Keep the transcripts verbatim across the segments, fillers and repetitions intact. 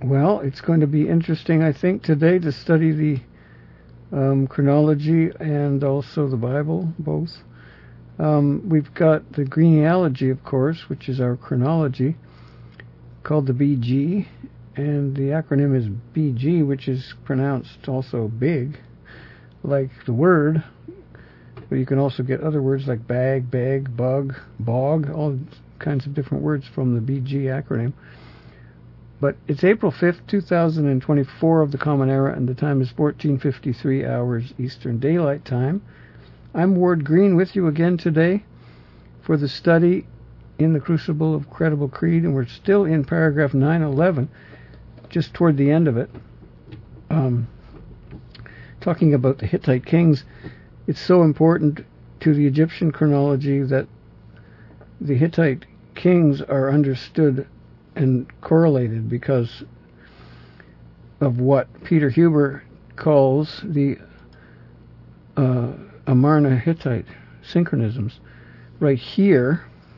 Well, it's going to be interesting, I think, today to study the um, chronology and also the Bible, both. Um, we've got the genealogy, of course, which is our chronology, called the B G, and the acronym is B G, which is pronounced also big, like the word, but you can also get other words like bag, beg, bug, bog, all kinds of different words from the B G acronym. But it's April fifth, two thousand twenty-four of the Common Era, and the time is fourteen fifty-three hours Eastern Daylight Time. I'm Ward Green with you again today for the study in the Crucible of Credible Creed, and we're still in paragraph nine eleven, just toward the end of it, um, talking about the Hittite kings. It's so important to the Egyptian chronology that the Hittite kings are understood and correlated because of what Peter Huber calls the uh, Amarna Hittite synchronisms. Right here,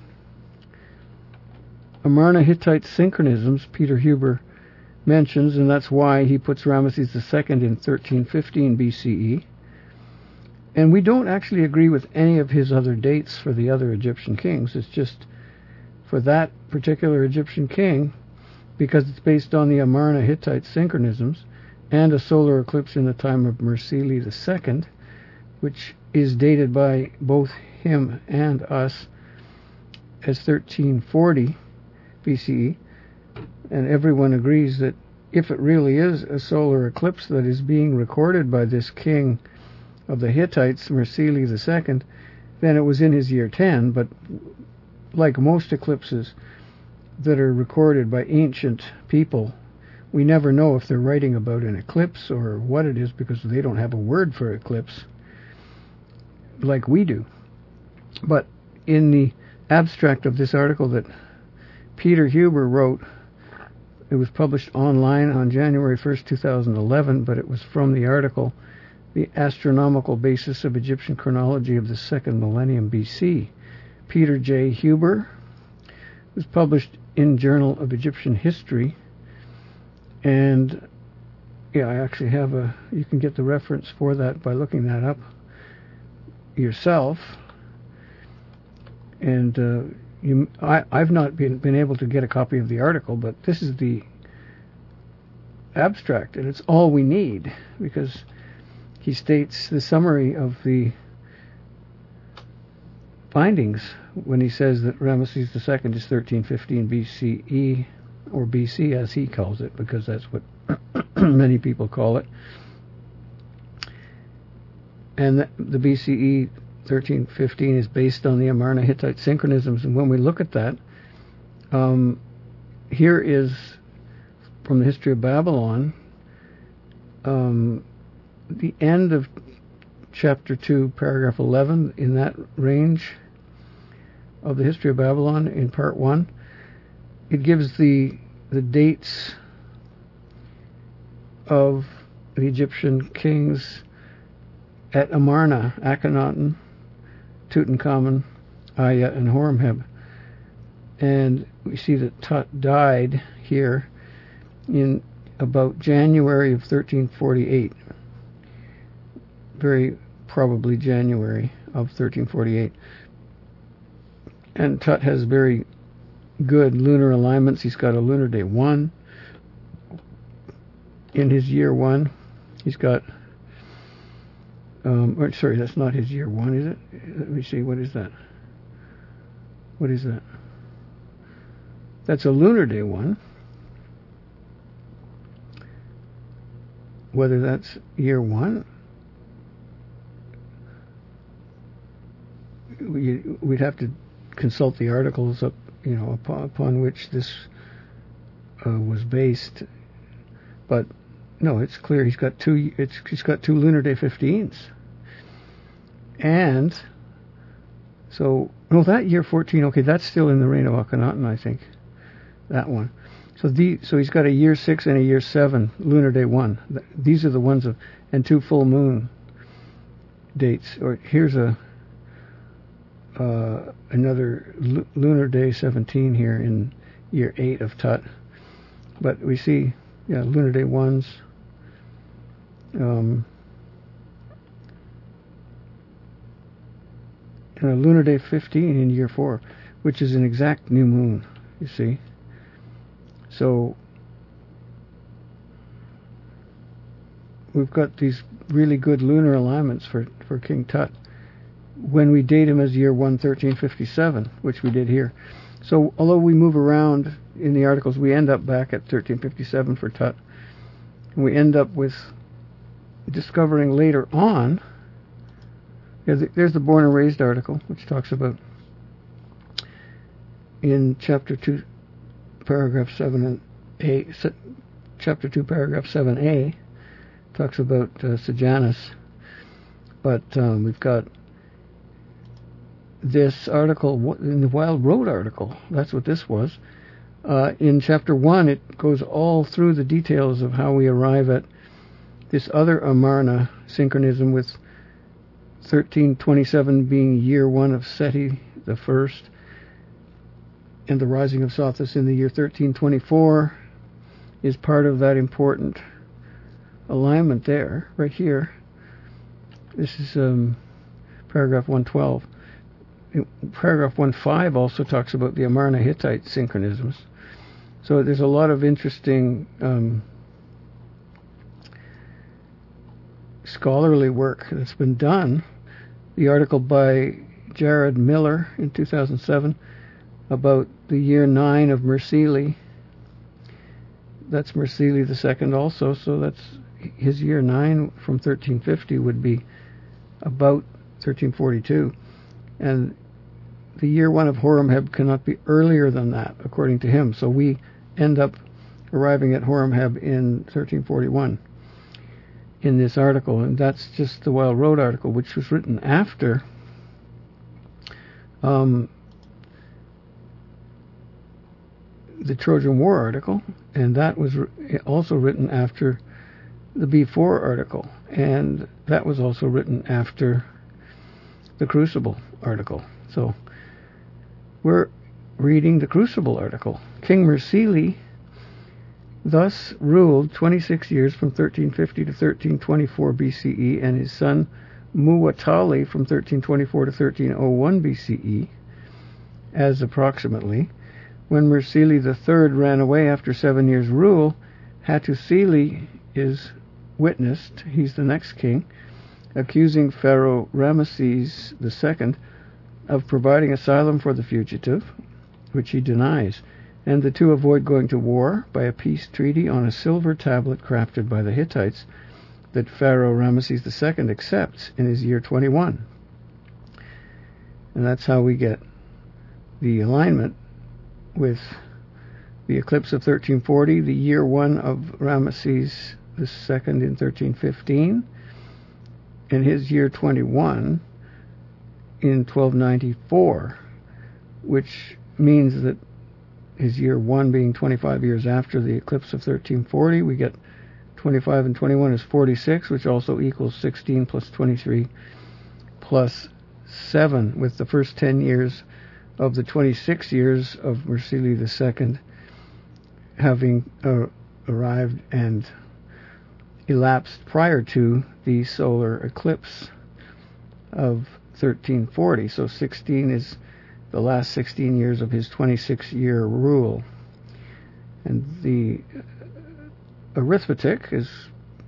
Amarna Hittite synchronisms, Peter Huber mentions, and that's why he puts Ramesses the Second in thirteen fifteen B C E. And we don't actually agree with any of his other dates for the other Egyptian kings. It's just for that particular Egyptian king, because it's based on the Amarna Hittite synchronisms and a solar eclipse in the time of Mursili the Second, which is dated by both him and us as thirteen forty B C E. And everyone agrees that if it really is a solar eclipse that is being recorded by this king of the Hittites, Mursili the Second, then it was in his year ten. But like most eclipses that are recorded by ancient people, we never know if they're writing about an eclipse or what it is, because they don't have a word for eclipse like we do. But in the abstract of this article that Peter Huber wrote, it was published online on January first, two thousand eleven, but it was from the article The Astronomical Basis of Egyptian Chronology of the Second Millennium B C. Peter J. Huber. It was published in Journal of Egyptian History. And yeah, I actually have a, you can get the reference for that by looking that up yourself. And uh, you, I, I've not been, been able to get a copy of the article, but this is the abstract, and it's all we need, because he states the summary of the findings when he says that Ramesses the Second is thirteen fifteen B C E, or B C as he calls it, because that's what many people call it. And the, the B C E thirteen fifteen is based on the Amarna Hittite synchronisms. And when we look at that, um, here is from the History of Babylon, um, the end of chapter two, paragraph eleven, in that range of the History of Babylon in part one. It gives the the dates of the Egyptian kings at Amarna, Akhenaten, Tutankhamun, Aya, and Horemheb. And we see that Tut died here in about January of thirteen forty-eight. Very probably January of thirteen forty-eight. And Tut has very good lunar alignments. He's got a lunar day one in his year one. He's got, um, or, sorry, that's not his year one, is it? Let me see, what is that? What is that? That's a lunar day one. Whether that's year one, we, we'd have to consult the articles up, you know, upon, upon which this uh, was based. But no, it's clear he's got two. It's he's got two lunar day fifteens, and so no, that year fourteen. Okay, that's still in the reign of Akhenaten, I think. That one. So the so he's got a year six and a year seven lunar day one. These are the ones of, and two full moon dates. Or here's a. Uh, another l- lunar day seventeen here in year eight of Tut. But we see yeah, lunar day ones. Um, and a lunar day fifteen in year four, which is an exact new moon, you see. So we've got these really good lunar alignments for, for King Tut when we date him as year one thirteen fifty-seven, which we did here. So although we move around in the articles, we end up back at thirteen fifty-seven for Tut. And we end up with discovering later on, there's the Born and Raised article, which talks about in chapter two, paragraph seven A, chapter two, paragraph seven A, talks about uh, Sejanus. But um, we've got this article in the Wild Road article. That's what this was. Uh, in chapter one, it goes all through the details of how we arrive at this other Amarna synchronism, with thirteen twenty-seven being year one of Seti the first, and the rising of Sothis in the year thirteen twenty-four is part of that important alignment there, right here. This is um, paragraph one twelve. Paragraph one five also talks about the Amarna Hittite synchronisms. So there's a lot of interesting um, scholarly work that's been done. The article by Jared Miller in two thousand seven about the year nine of Mercili. That's Mercili the second also, so that's his year nine from thirteen fifty would be about thirteen forty-two. And the year one of Horemheb cannot be earlier than that, according to him. So we end up arriving at Horemheb in thirteen forty-one in this article. And that's just the Wild Road article, which was written after um, the Trojan War article. And that was also written after the B four article. And that was also written after the Crucible article. So we're reading the Crucible article. King Mercili thus ruled twenty-six years from thirteen fifty to thirteen twenty-four B C E, and his son Muwatalli from thirteen twenty-four to thirteen oh one B C E, as approximately. When Mercili the third ran away after seven years' rule, Hattusili is witnessed, he's the next king, accusing Pharaoh Ramesses the second of providing asylum for the fugitive, which he denies, and the two avoid going to war by a peace treaty on a silver tablet crafted by the Hittites that Pharaoh Ramesses the second accepts in his year twenty-one. And that's how we get the alignment with the eclipse of thirteen forty, the year one of Ramesses the second in thirteen fifteen, and his year twenty-one in twelve ninety-four, which means that his year one being twenty-five years after the eclipse of thirteen forty, we get twenty-five and twenty-one is forty-six, which also equals sixteen plus twenty-three plus seven, with the first ten years of the twenty-six years of Mercili the second having uh, arrived and elapsed prior to the solar eclipse of thirteen forty. So sixteen is the last sixteen years of his twenty-six year rule. And the arithmetic is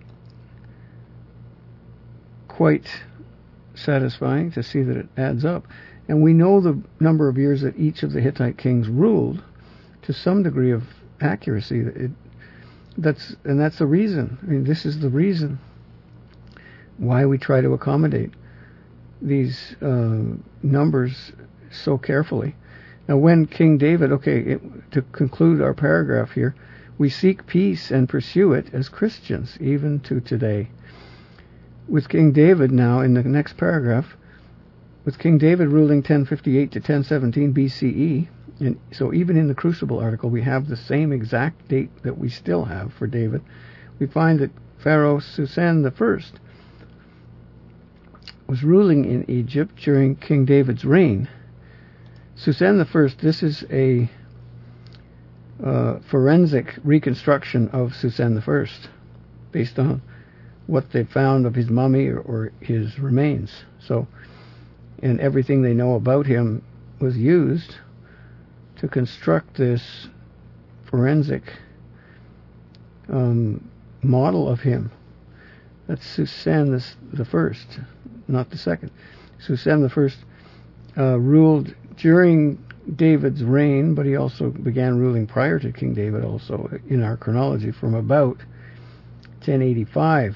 quite satisfying to see that it adds up. And we know the number of years that each of the Hittite kings ruled to some degree of accuracy. It, that's and that's the reason. I mean, this is the reason why we try to accommodate these uh, numbers so carefully. Now, when King David, okay, it, to conclude our paragraph here, we seek peace and pursue it as Christians, even to today. With King David now, in the next paragraph, with King David ruling ten fifty-eight to ten seventeen B C E, and so even in the Crucible article, we have the same exact date that we still have for David. We find that Pharaoh Susan the first was ruling in Egypt during King David's reign. Susan the first, this is a uh, forensic reconstruction of Susen the First, based on what they found of his mummy or, or his remains. So, and everything they know about him was used to construct this forensic um, model of him. That's Susen the, the First, not the second. Susen the First uh, ruled during David's reign, but he also began ruling prior to King David, also in our chronology, from about ten eighty-five.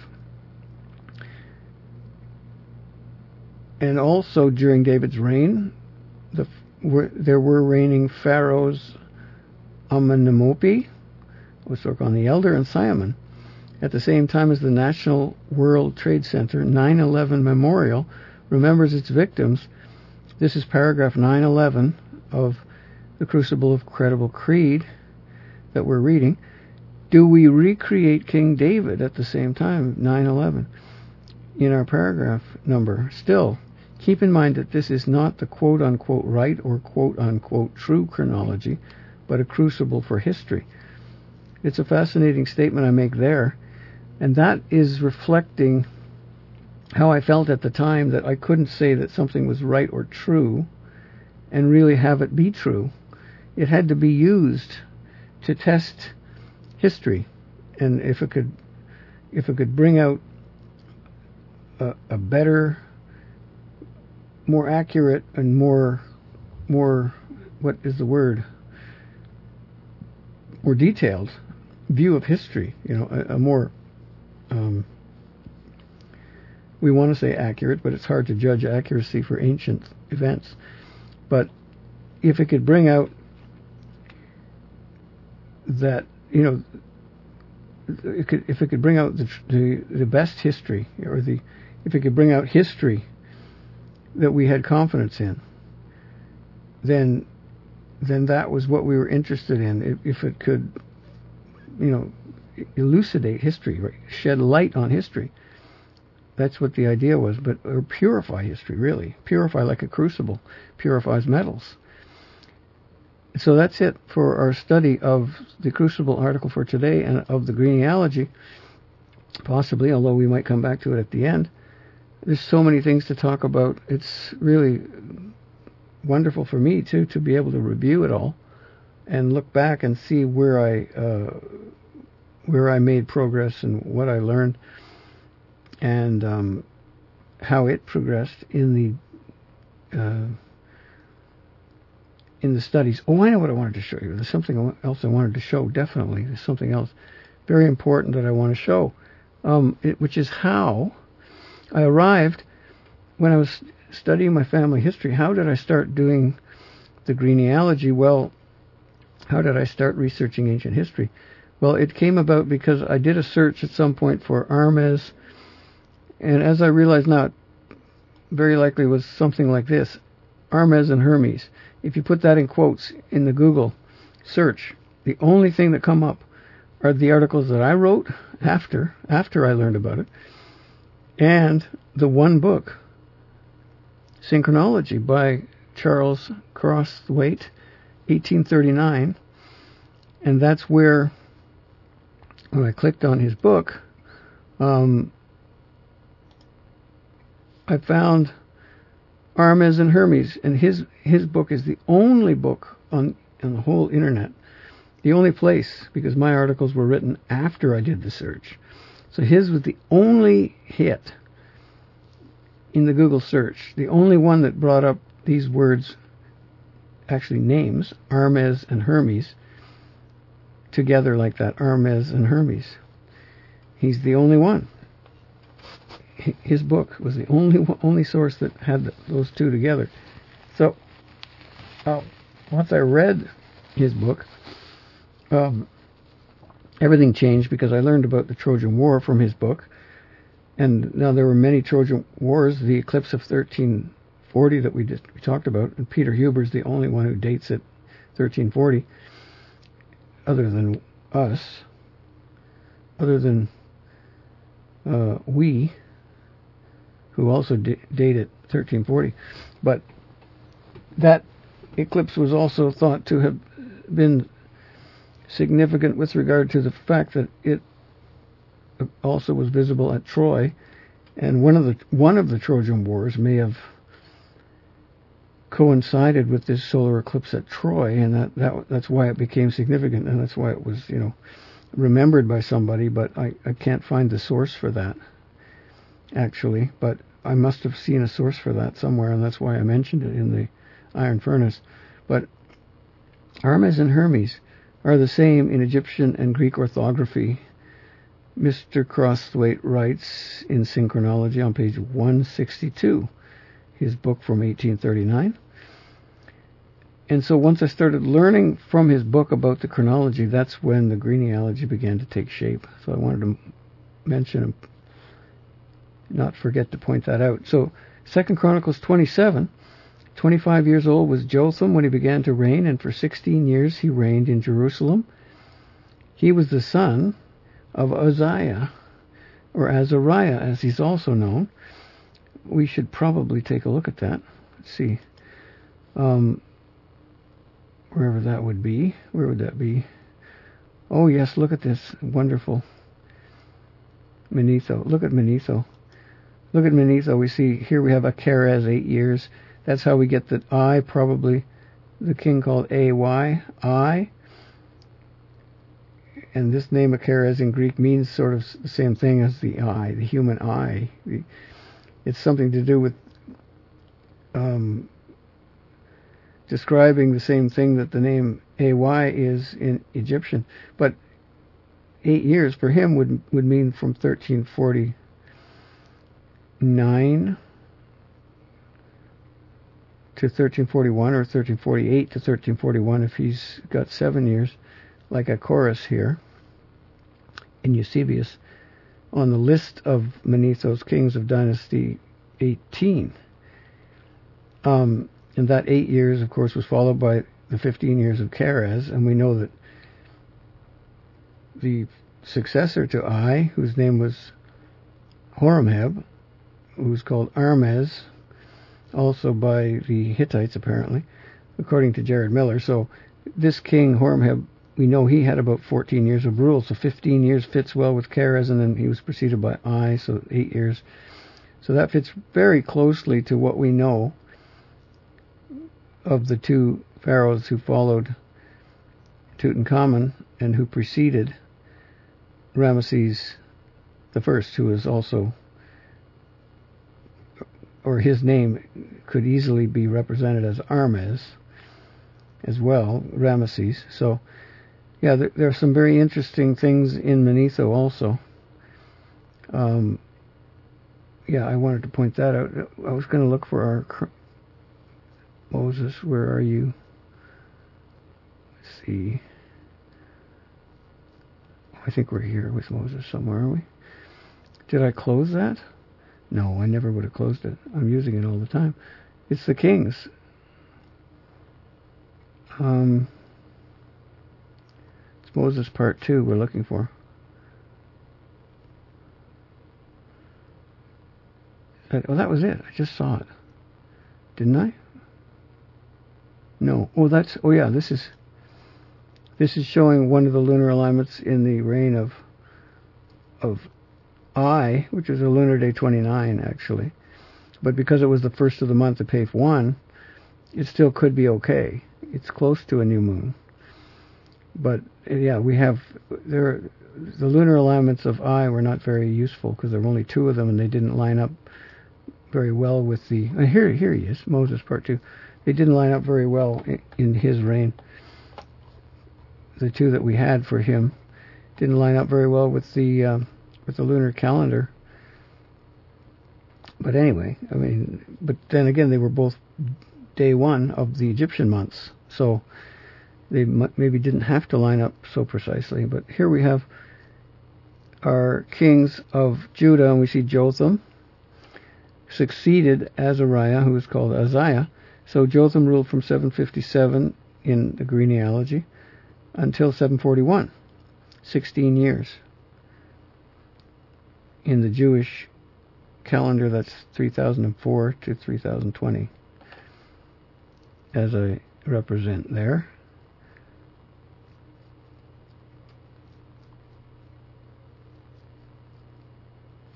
And also during David's reign, the, were, there were reigning pharaohs Amenemopi, Osirkon the Elder, and Simon. At the same time as the National World Trade Center nine eleven Memorial remembers its victims. This is paragraph nine eleven of The Crucible of Credible Creed that we're reading. Do we recreate King David at the same time, nine eleven, in our paragraph number? Still, keep in mind that this is not the quote-unquote right or quote-unquote true chronology, but a crucible for history. It's a fascinating statement I make there, and that is reflecting how I felt at the time, that I couldn't say that something was right or true and really have it be true. It had to be used to test history, and if it could if it could bring out a, a better, more accurate and more more what is the word more detailed view of history, you know, a, a more um, we want to say accurate, but it's hard to judge accuracy for ancient events. But if it could bring out that, you know, it could, if it could bring out the, the the best history, or the if it could bring out history that we had confidence in, then then that was what we were interested in. If, if it could, you know, elucidate history, right? Shed light on history. That's what the idea was, but or purify history, really. Purify like a crucible purifies metals. So that's it for our study of the Crucible article for today, and of the genealogy, possibly, although we might come back to it at the end. There's so many things to talk about. It's really wonderful for me, too, to be able to review it all and look back and see where I uh, where I made progress and what I learned, and um, how it progressed in the uh, in the studies. Oh, I know what I wanted to show you. There's something else I wanted to show, definitely. There's something else very important that I want to show, um, it, which is how I arrived, when I was studying my family history, how did I start doing the genealogy? Well, how did I start researching ancient history? Well, it came about because I did a search at some point for Armes, and as I realize now, it very likely was something like this: Armes and Hermes. If you put that in quotes in the Google search, the only thing that come up are the articles that I wrote after after I learned about it, and the one book, Synchronology by Charles Crosthwaite, eighteen thirty-nine, and that's where, when I clicked on his book, um, I found Armes and Hermes, and his his book is the only book on, on the whole internet, the only place, because my articles were written after I did the search. So his was the only hit in the Google search, the only one that brought up these words, actually names, Armes and Hermes, together like that, Armes and Hermes. He's the only one. His book was the only only source that had those two together. So, uh, once I read his book, um, everything changed, because I learned about the Trojan War from his book. And now there were many Trojan Wars. The eclipse of thirteen forty that we just we talked about, and Peter Huber's the only one who dates it thirteen forty, other than us, other than uh, we, who also d- date it thirteen forty. But that eclipse was also thought to have been significant with regard to the fact that it also was visible at Troy, and one of the one of the Trojan Wars may have coincided with this solar eclipse at Troy, and that, that that's why it became significant, and that's why it was, you know, remembered by somebody, but I, I can't find the source for that, actually, but I must have seen a source for that somewhere, and that's why I mentioned it in the Iron Furnace. But Hermes and Hermes are the same in Egyptian and Greek orthography. Mister Crosthwaite writes in Synchronology on page one sixty-two, his book from eighteen thirty-nine. And so once I started learning from his book about the chronology, that's when the genealogy began to take shape. So I wanted to mention and not forget to point that out. So Second Chronicles twenty-seven, twenty-five years old was Jotham when he began to reign, and for sixteen years he reigned in Jerusalem. He was the son of Uzziah, or Azariah, as he's also known. We should probably take a look at that. Let's see. Um, wherever that would be. Where would that be? Oh, yes, look at this. Wonderful. Manetho. Look at Manetho. Look at Manetho. We see here we have Acherez, eight years. That's how we get the I, probably the king called A Y, I. And this name Acherez in Greek means sort of the same thing as the eye, the human eye. It's something to do with um, describing the same thing that the name A Y is in Egyptian. But eight years for him would would mean from thirteen forty-nine to thirteen forty-one, or thirteen forty-eight to thirteen forty-one if he's got seven years, like a chorus here in Eusebius on the list of Manetho's kings of dynasty eighteen. Um, and that eight years, of course, was followed by the fifteen years of Cherez, and we know that the successor to I, whose name was Horemheb, who was called Armes, also by the Hittites apparently, according to Jared Miller. So this king Horemheb, we know he had about fourteen years of rule, so fifteen years fits well with Cherez, and then he was preceded by I, so eight years. So that fits very closely to what we know of the two pharaohs who followed Tutankhamun and who preceded Ramesses the First, who is also, or his name could easily be represented as Armes as well, Ramesses. So yeah, there, there are some very interesting things in Manetho also. Um, yeah, I wanted to point that out. I was going to look for our Moses. Where are you? Let's see. I think we're here with Moses somewhere, are we? Did I close that? No, I never would have closed it. I'm using it all the time. It's the Kings. Um... Moses part two we're looking for. That, oh, that was it. I just saw it. Didn't I? No. Oh, that's, oh yeah, this is, this is showing one of the lunar alignments in the reign of, of I, which is a lunar day twenty-nine, actually. But because it was the first of the month of Pave one, it still could be okay. It's close to a new moon. But yeah, we have there. The lunar alignments of I were not very useful because there were only two of them, and they didn't line up very well with the. Uh, here, here he is, Moses part two. They didn't line up very well in, in his reign. The two that we had for him didn't line up very well with the um, with the lunar calendar. But anyway, I mean, but then again, they were both day one of the Egyptian months, so they maybe didn't have to line up so precisely. But here we have our kings of Judah, and we see Jotham succeeded Azariah, who was called Uzziah. So Jotham ruled from seven fifty-seven in the genealogy until seven forty-one, sixteen years. In the Jewish calendar, that's three thousand four to three thousand twenty, as I represent there.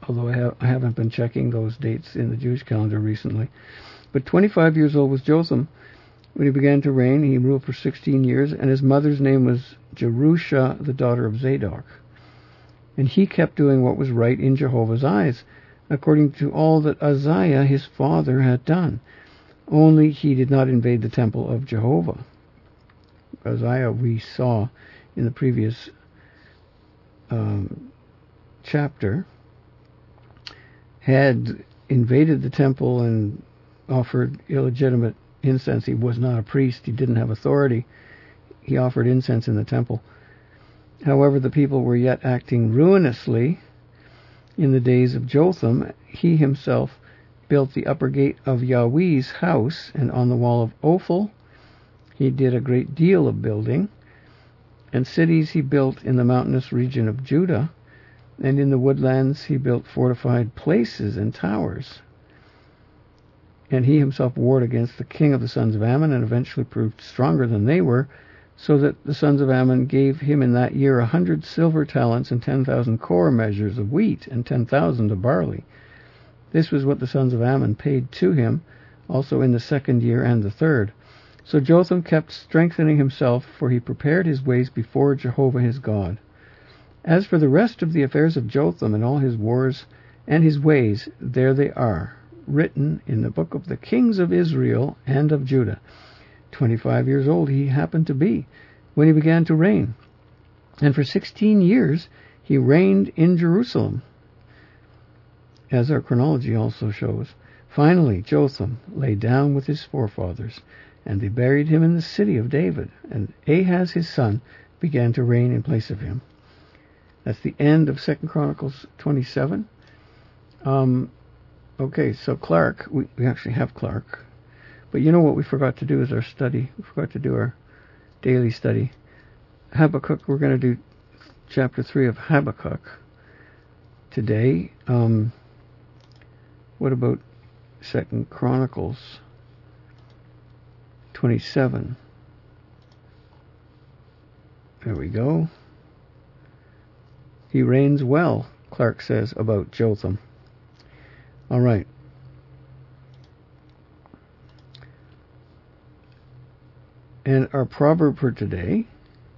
although I, have, I haven't been checking those dates in the Jewish calendar recently. But twenty-five years old was Jotham when he began to reign. He ruled for sixteen years, and his mother's name was Jerusha, the daughter of Zadok. And he kept doing what was right in Jehovah's eyes, according to all that Uzziah his father had done. Only he did not invade the temple of Jehovah. Uzziah, we saw in the previous um, chapter, had invaded the temple and offered illegitimate incense. He was not a priest. He didn't have authority. He offered incense in the temple. However, the people were yet acting ruinously in the days of Jotham. He himself built the upper gate of Yahweh's house, and on the wall of Ophel he did a great deal of building. And cities he built in the mountainous region of Judah, and in the woodlands he built fortified places and towers. And he himself warred against the king of the sons of Ammon, and eventually proved stronger than they were, so that the sons of Ammon gave him in that year a hundred silver talents and ten thousand core measures of wheat and ten thousand of barley. This was what the sons of Ammon paid to him, also in the second year and the third. So Jotham kept strengthening himself, for he prepared his ways before Jehovah his God. As for the rest of the affairs of Jotham and all his wars and his ways, there they are, written in the book of the kings of Israel and of Judah. Twenty-five years old he happened to be when he began to reign, and for sixteen years he reigned in Jerusalem, as our chronology also shows. Finally, Jotham lay down with his forefathers, and they buried him in the city of David, and Ahaz his son began to reign in place of him. That's the end of Second Chronicles twenty-seven. Um, okay, so Clark, we, we actually have Clark. But you know what we forgot to do is our study. We forgot to do our daily study. Habakkuk, we're going to do chapter three of Habakkuk today. Um, what about Second Chronicles twenty-seven? There we go. He reigns well, Clark says about Jotham. All right. And our proverb for today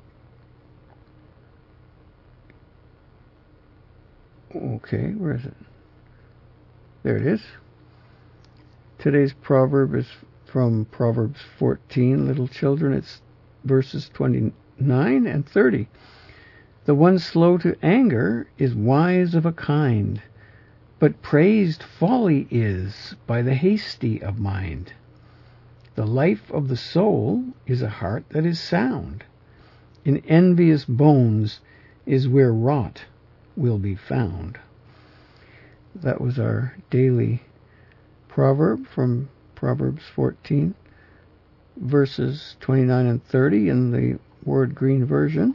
okay, where is it? There it is. Today's proverb is from Proverbs fourteen, little children. It's verses twenty-nine and thirty. The one slow to anger is wise of a kind, but praised folly is by the hasty of mind. The life of the soul is a heart that is sound. In envious bones is where rot will be found. That was our daily proverb from Proverbs fourteen, verses twenty-nine and thirty in the Word Green version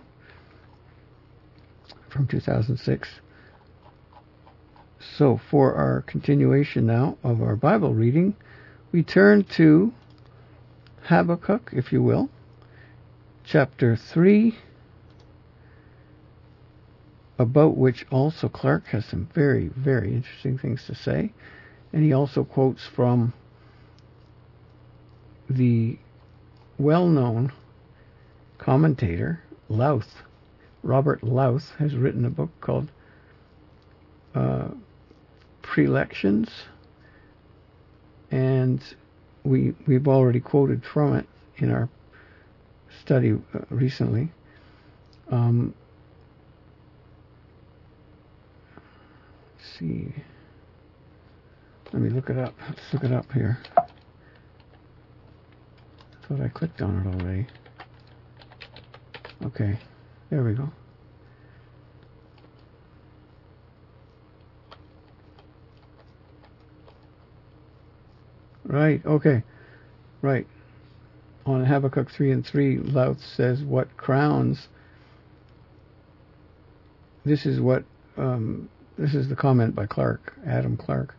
from two thousand six. So for our continuation now of our Bible reading, we turn to Habakkuk, if you will, chapter three, about which also Clark has some very, very interesting things to say. And he also quotes from the well-known commentator, Louth. Robert Louth has written a book called uh, Prelections, and we, we've already quoted from it in our study uh, recently. Um, let's see. Let me look it up. Let's look it up here. I thought I clicked on it already. Okay, there we go. Right, okay. Right. On Habakkuk three and three, Louth says, what crowns, this is what, um, this is the comment by Clark, Adam Clark.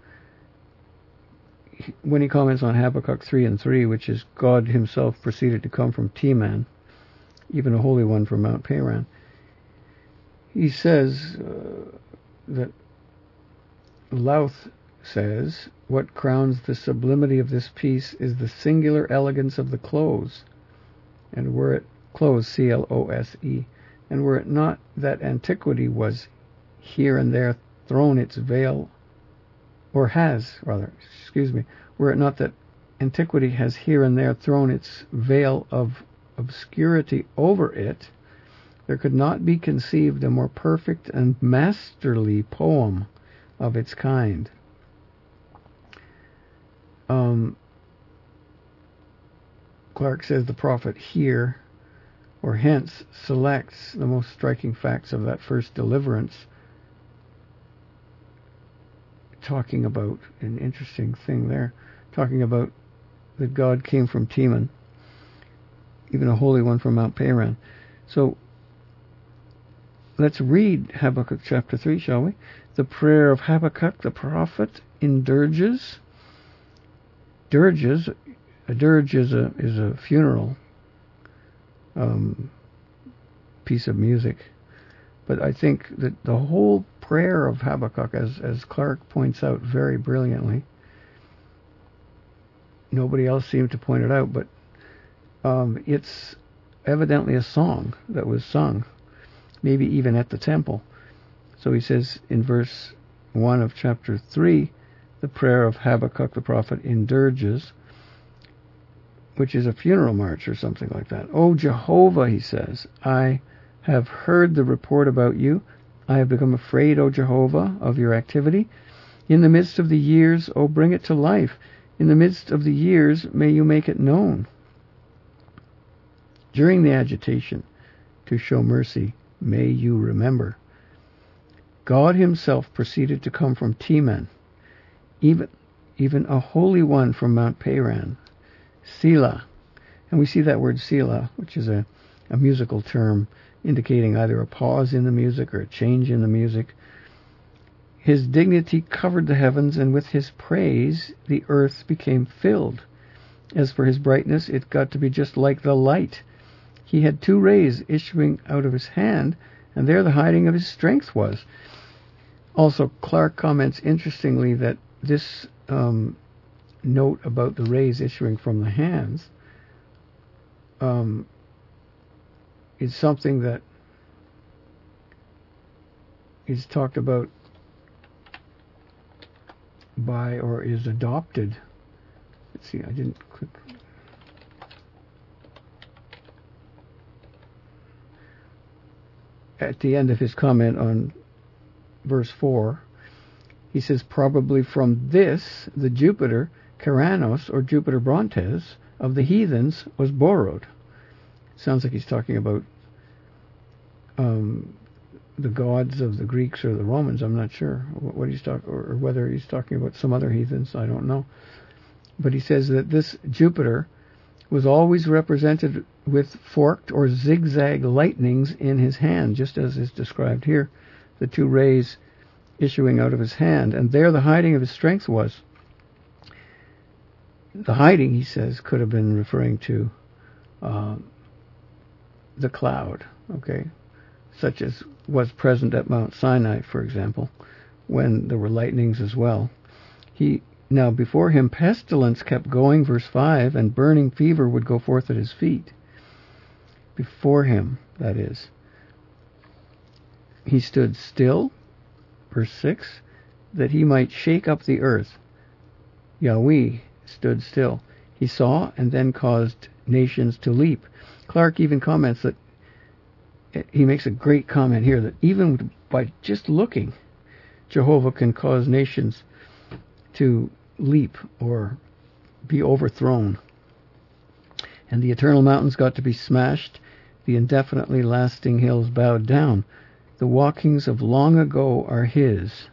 When he comments on Habakkuk three and three, which is God himself proceeded to come from Teman, even a holy one from Mount Paran, he says uh, that Louth says, what crowns the sublimity of this piece is the singular elegance of the close, and were it close, C L O S E, and were it not that antiquity was here and there thrown its veil, or has, rather, excuse me, were it not that antiquity has here and there thrown its veil of obscurity over it, there could not be conceived a more perfect and masterly poem of its kind. Um, Clarke says the prophet here, or hence, selects the most striking facts of that first deliverance, talking about an interesting thing there, talking about that God came from Teman, even a holy one from Mount Paran. So let's read Habakkuk chapter three, shall we? The prayer of Habakkuk the prophet in dirges. Dirges, a dirge is a is a funeral um, piece of music, but I think that the whole prayer of Habakkuk, as as Clarke points out very brilliantly, nobody else seemed to point it out, but um, it's evidently a song that was sung, maybe even at the temple. So he says in verse one of chapter three, the prayer of Habakkuk the prophet in dirges, which is a funeral march or something like that. O Jehovah, he says, I have heard the report about you. I have become afraid, O Jehovah, of your activity. In the midst of the years, O bring it to life. In the midst of the years, may you make it known. During the agitation, to show mercy, may you remember. God himself proceeded to come from Teman, even, even a holy one from Mount Paran, Selah. And we see that word Selah, which is a, a musical term indicating either a pause in the music or a change in the music. His dignity covered the heavens, and with his praise the earth became filled. As for his brightness, it got to be just like the light. He had two rays issuing out of his hand, and there the hiding of his strength was. Also, Clarke comments interestingly that this um, note about the rays issuing from the hands um, is something that is talked about by, or is adopted. Let's see, I didn't click. At the end of his comment on verse four, he says, probably from this, the Jupiter, Ceranos, or Jupiter Brontes, of the heathens was borrowed. Sounds like he's talking about um, the gods of the Greeks or the Romans. I'm not sure what he's talking, or whether he's talking about some other heathens. I don't know. But he says that this Jupiter was always represented with forked or zigzag lightnings in his hand, just as is described here, the two rays issuing out of his hand, and there the hiding of his strength was. The hiding, he says, could have been referring to uh, the cloud, okay, such as was present at Mount Sinai, for example, when there were lightnings as well. He Now before him pestilence kept going, verse five, and burning fever would go forth at his feet. Before him, that is. He stood still, verse six, that he might shake up the earth. Yahweh stood still. He saw and then caused nations to leap. Clarke even comments that, he makes a great comment here, that even by just looking, Jehovah can cause nations to leap or be overthrown. And the eternal mountains got to be smashed, the indefinitely lasting hills bowed down. The walkings of long ago are his.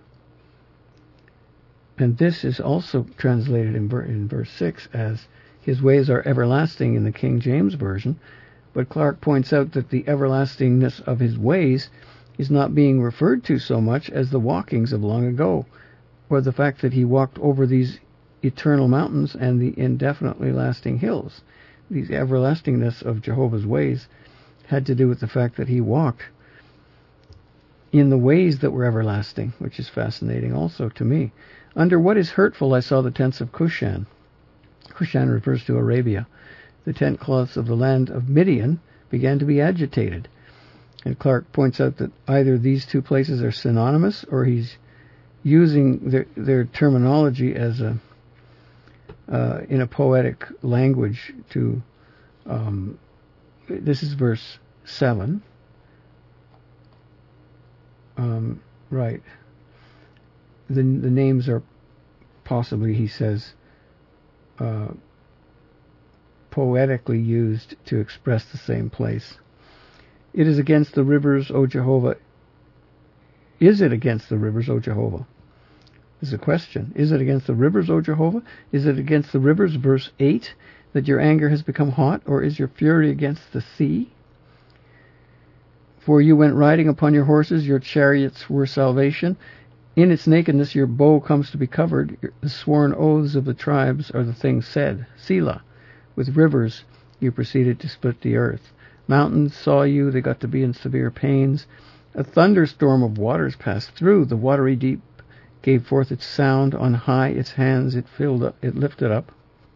And this is also translated in, ver- in verse six as his ways are everlasting in the King James Version. But Clarke points out that the everlastingness of his ways is not being referred to so much as the walkings of long ago, or the fact that he walked over these eternal mountains and the indefinitely lasting hills. The everlastingness of Jehovah's ways had to do with the fact that he walked in the ways that were everlasting, which is fascinating also to me. Under what is hurtful I saw the tents of Cushan. Cushan refers to Arabia. The tent cloths of the land of Midian began to be agitated. And Clark points out that either these two places are synonymous, or he's using their, their terminology as a uh, in a poetic language to. Um, this is verse seven. Um, right. The the names are possibly, he says, uh, poetically used to express the same place. It is against the rivers, O Jehovah. Is it against the rivers, O Jehovah? This is a question. Is it against the rivers, O Jehovah? Is it against the rivers, verse eight, that your anger has become hot, or is your fury against the sea? For you went riding upon your horses, your chariots were salvation. In its nakedness your bow comes to be covered. The sworn oaths of the tribes are the things said. Selah. With rivers you proceeded to split the earth. Mountains saw you, they got to be in severe pains. A thunderstorm of waters passed through. The watery deep gave forth its sound. On high its hands it filled up, it lifted up.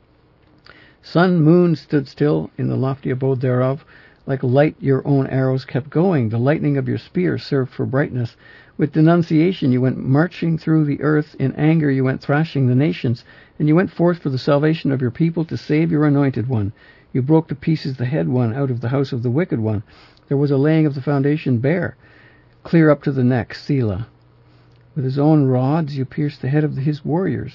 Sun, moon stood still in the lofty abode thereof. Like light your own arrows kept going. The lightning of your spear served for brightness. With denunciation you went marching through the earth. In anger you went thrashing the nations. And you went forth for the salvation of your people, to save your anointed one. You broke to pieces the head one out of the house of the wicked one. There was a laying of the foundation bare, clear up to the neck, Selah. With his own rods you pierced the head of his warriors.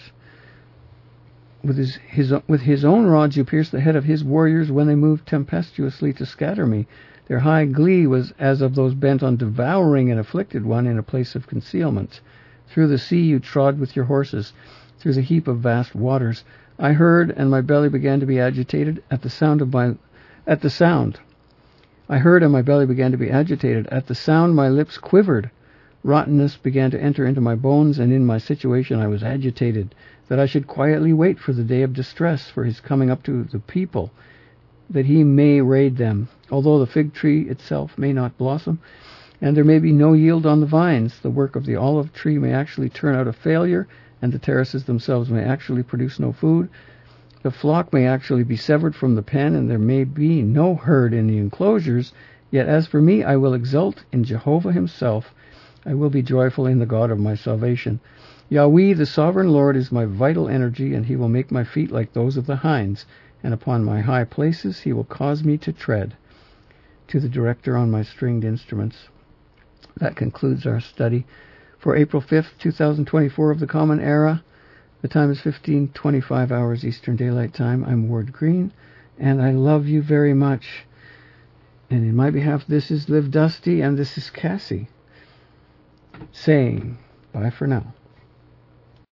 With his, his, with his own rods you pierced the head of his warriors when they moved tempestuously to scatter me. Their high glee was as of those bent on devouring an afflicted one in a place of concealment. Through the sea you trod with your horses, through the heap of vast waters. I heard, and my belly began to be agitated at the sound of my, at the sound. I heard, and my belly began to be agitated. At the sound my lips quivered. Rottenness began to enter into my bones, and in my situation I was agitated, that I should quietly wait for the day of distress, for his coming up to the people, that he may raid them. Although the fig tree itself may not blossom, and there may be no yield on the vines, the work of the olive tree may actually turn out a failure, and the terraces themselves may actually produce no food. The flock may actually be severed from the pen, and there may be no herd in the enclosures. Yet as for me, I will exult in Jehovah himself. I will be joyful in the God of my salvation. Yahweh, the sovereign Lord, is my vital energy, and he will make my feet like those of the hinds, and upon my high places he will cause me to tread. To the director on my stringed instruments. That concludes our study for April fifth, two thousand twenty-four of the Common Era. The time is fifteen twenty-five hours Eastern Daylight Time. I'm Ward Green, and I love you very much. And in my behalf, this is Liv Dusty, and this is Cassie, saying bye for now.